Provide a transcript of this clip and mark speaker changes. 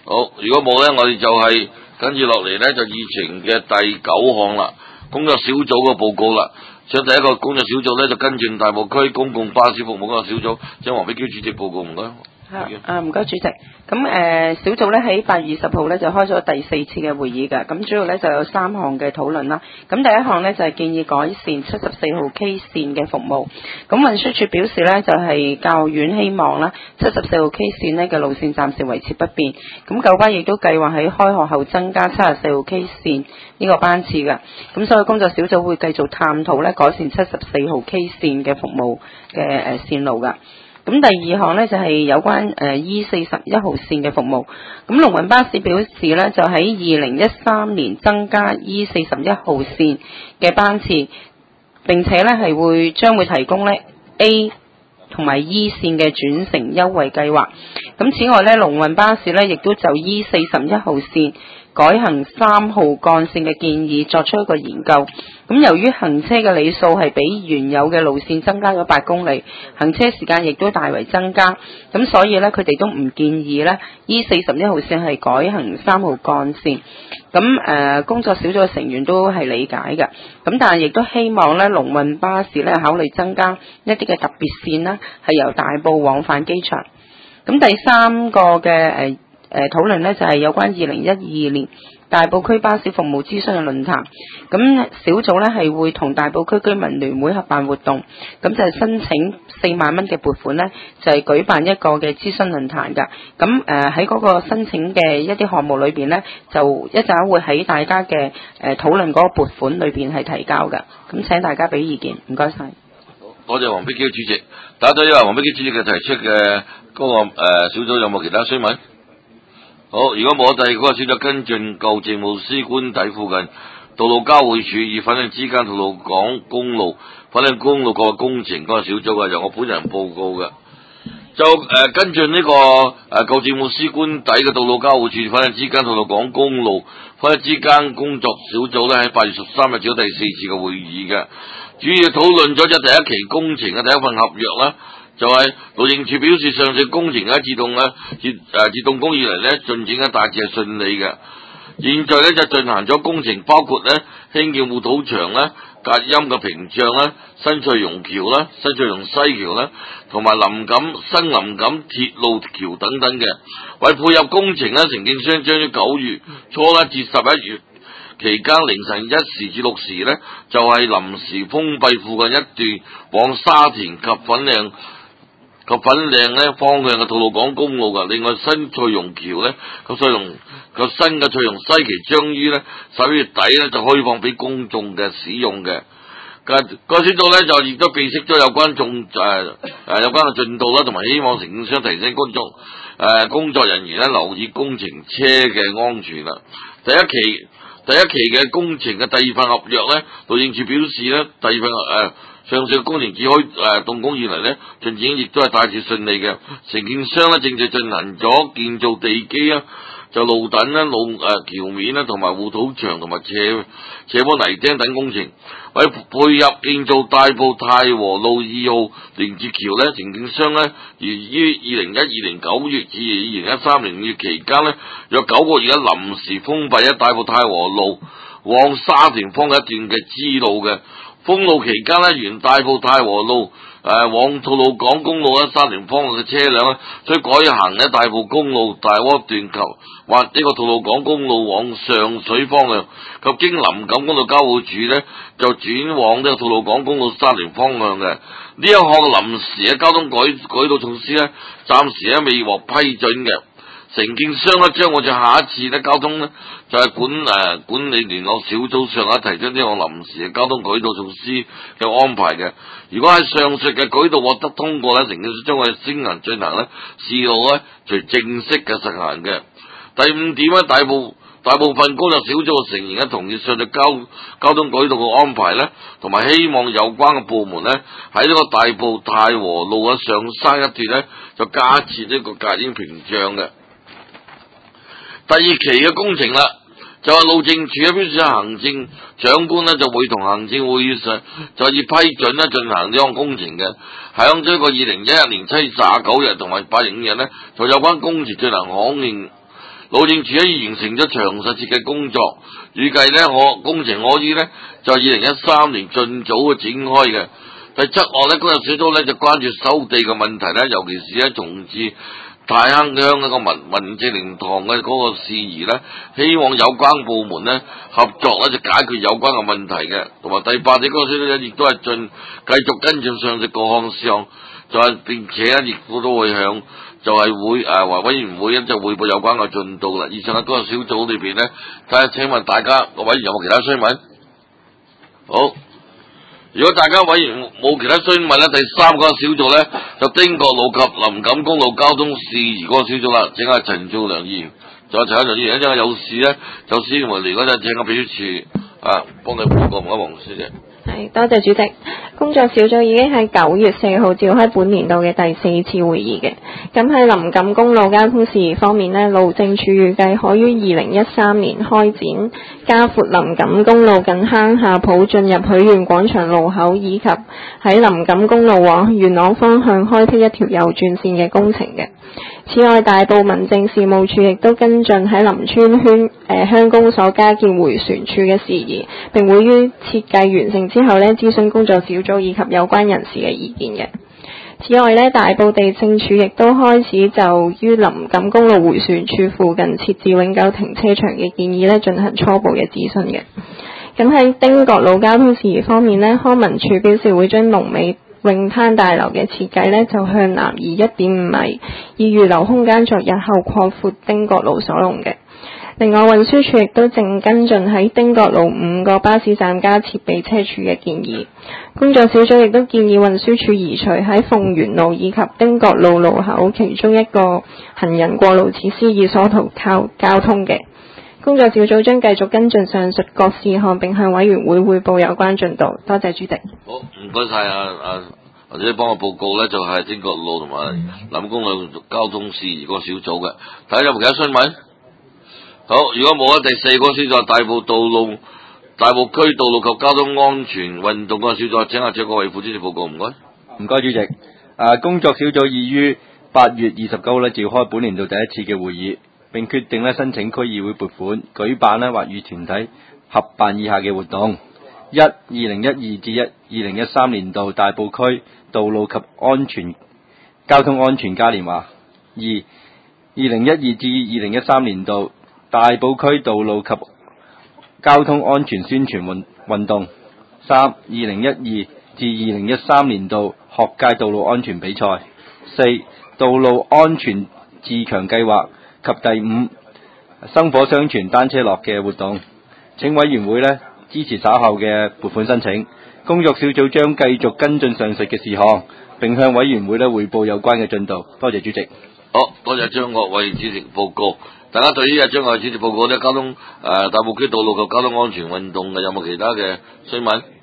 Speaker 1: 好，如果冇咧，我哋就係跟住落嚟咧，就議程嘅第9項啦，工作小組嘅報告啦。所以第一個工作小組咧就跟進大埔區公共巴士服務嗰個小組，請黃碧嬌主席報告，唔該。
Speaker 2: 唔該主席。咁小組咧喺8月20號咧就開咗第4次嘅會議嘅，咁主要咧就有3項嘅討論啦。咁第一項咧就係建議改善74號 K 線嘅服務。咁運輸署表示咧就係較遠希望啦74號 K 線呢嘅路線暫時維持不變。咁九巴亦都計劃喺開學後增加74號 K 線呢個班次嘅。咁所以工作小組會繼續探討咧改善74號 K 線嘅服務嘅線路㗎。咁第二項呢，就係有關E41號線嘅服務。咁龍運巴士表示呢，就喺2013年增加 E41號線嘅班次，並且呢將會提供呢 A 同埋 E 線嘅轉乘優惠計劃。咁此外呢，龍運巴士呢亦都就 E41號線改行3號幹線嘅建議作出一個研究。咁由於行車嘅里數係比原有嘅路線增加咗8公里，行車時間亦都大為增加，咁所以呢，佢哋都唔建議呢 E41號線係改行3號幹線。咁工作小組嘅成員都係理解嘅，咁但係亦都希望呢龍運巴士呢考慮增加一啲嘅特別線啦，係由大埔往返機場。咁第3個嘅討論呢，就係有關2012年大埔區巴士服務諮詢嘅論壇。咁小組呢係會同大埔區居民聯會合辦活動，咁就係申請4萬蚊嘅撥款呢，就係舉辦一個嘅諮詢論壇㗎。咁喺嗰個申請嘅一啲項目裏邊呢，就一陣會喺大家嘅討論嗰個撥款裏邊係提交㗎。咁請大家俾意見，唔該晒。
Speaker 1: 多謝黃碧嬌主席。大家都因為黃碧嬌主席嘅提出嘅嗰個小組有冇其他詢問？好，如果冇第二個小組跟進舊政務司官邸附近道路交匯處與粉嶺之間吐露港公路粉嶺公路個工程嗰個小組嘅，由我本人報告嘅。就跟進呢個舊政務司官邸嘅道路交匯處粉嶺之間吐露港公路粉嶺之間工作小組咧喺8月13日做咗第4次嘅會議嘅，主要討論咗第一期工程嘅第一份合約啦。就係路政署表示，上述工程嘅自動工以嚟咧進展大致係順利嘅。現在咧就進行咗工程，包括咧興建護土牆啦、隔音嘅屏障啦、新翠榕橋啦、新翠榕西橋啦，同埋新林錦鐵路橋等等嘅。為配合工程咧，承建商將於9月初至11月期間凌晨1時至6時咧，就係臨時封閉附近一段往沙田及粉嶺咧方向嘅吐露港公路噶。另外新翠榕橋咧新嘅翠榕西橋將於咧11月底咧就開放俾公眾嘅使用嘅。個小組咧就亦都備悉咗有關嘅進度啦，同埋希望承建商提醒工作人員咧留意工程車嘅安全啦。第一期嘅工程嘅第2份合約咧，路政署表示咧，第2份上述工程自開動工以嚟咧，進展亦都係大致順利嘅。承建商咧正在進行咗建造地基啊，就路躉啦、橋面啦，同埋護土牆同埋斜坡泥釘等工程。為配合建造大埔太和路2號連接橋咧，承建商咧於2012年9月至2013年5月期間咧，約9個月臨時封閉咗大埔太和路往沙田方嘅一段嘅支路嘅。封路期間咧，沿大埔太和路往吐露港公路沙田方向嘅車輛咧，需改行大埔公路大窩段及或呢個吐露港公路往上水方向，及經林錦公路交匯處咧，就轉往呢個吐露港公路沙田方向嘅。呢一項臨時嘅交通改道措施咧，暫時咧未獲批准嘅。承建商咧將會在下一次咧交通咧就係管理聯絡小組上提出呢項臨時嘅交通改道措施嘅安排嘅。如果喺上述嘅改道獲得通過咧，承建商將會先行進行咧試路咧，隨正式嘅實行嘅。第5點咧，大部分工作小組嘅成員咧同意上述交通改道嘅安排咧，同埋希望有關嘅部門咧喺呢個大埔太和路嘅上山一段咧就加設呢個隔音屏障嘅。第2期嘅工程啦，就係路政署嘅表示，行政長官咧就會同行政會議上就以批准咧進行呢項工程嘅。響呢個2011年7月29日同埋8月5日咧，就有關工程進行響應路政署已完成咗詳細設計工作，預計呢工程可以呢就2013年盡早嘅展開嘅。第7項呢，工作小組呢就關注收地嘅問題呢，尤其是呢重置大坑鄉一個文正靈堂嘅嗰個事宜呢，希望有關部門呢合作呢就解決有關嘅問題嘅。同埋第8點，工作小組亦都係繼續跟進上述各項事項，並且呢亦都會向委員會就匯報有關嘅進度啦。以上喺嗰個小組裏邊呢，請問大家個委員有冇其他詢問？好，如果大家委員冇其他詢問呢，第3個小組呢，就汀角路及林錦公路交通事宜嗰個小組啦。請阿陳兆良議員，仲有陳克勤議員，一陣有事呢，就先嚟嗰陣請個秘書處幫你報告，唔該黃小姐。
Speaker 3: 係，多謝主席。工作小組已經喺9月4號召開本年度嘅第4次會議嘅。咁喺林錦公路交通事宜方面呢，路政署預計可於2013年開展加闊林錦公路近坑下埔進入許願廣場路口，以及喺林錦公路往元朗方向開闢一條右轉線嘅工程嘅。此外，大埔民政事務處亦都跟進喺林村鄉公所加建迴旋處嘅事宜，並會於設計完成之後呢諮詢工作小組以及有關人士嘅意見嘅。此外呢，大埔地政處亦都開始就於林錦公路迴旋處附近設置永久停車場嘅建議呢進行初步嘅諮詢嘅。咁喺汀角路交通事宜方面呢，康文署表示會將龍尾泳灘大樓嘅設計呢就向南移 1.5 米，以預留空間作日後擴闊汀角路所用嘅。另外，運輸署亦都正跟進喺汀角路5個巴士站加設備車柱嘅建議。工作小組亦都建議運輸署移除喺鳳園路以及汀角路路口其中一個行人過路設施，以疏導交通嘅。工作小組將繼續跟進上述各事項，並向委員會匯報有關進度。多謝主席。
Speaker 1: 好，唔該晒或者幫我報告呢，就係汀角路同埋林公路交通事宜個小組嘅。睇下有冇其他詢問？好，如果冇第4個小組大埔區道路及交通安全運動個小組，請阿張國偉副主席報告，唔該。
Speaker 4: 唔該，主席。工作小組已於8月29日召開本年度第1次嘅會議，並決定申請區議會撥款舉辦或與團體合辦以下嘅活動：1、2012至2013年度大埔區道路及交通安全嘉年華；2、2012至2013年度大埔區道路及交通安全宣傳運動；3、2012至2013年度學界道路安全比賽；4、道路安全自強計劃及第5、生火相傳單車樂嘅活動。請委員會支持稍後嘅撥款申請。工作小組將繼續跟進上述嘅事項，並向委員會匯報有關嘅進度。多謝主席。
Speaker 1: 好，多謝張國偉主席報告。大家對於張國偉主席報告大埔區道路及交通安全運動有冇其他嘅詢問？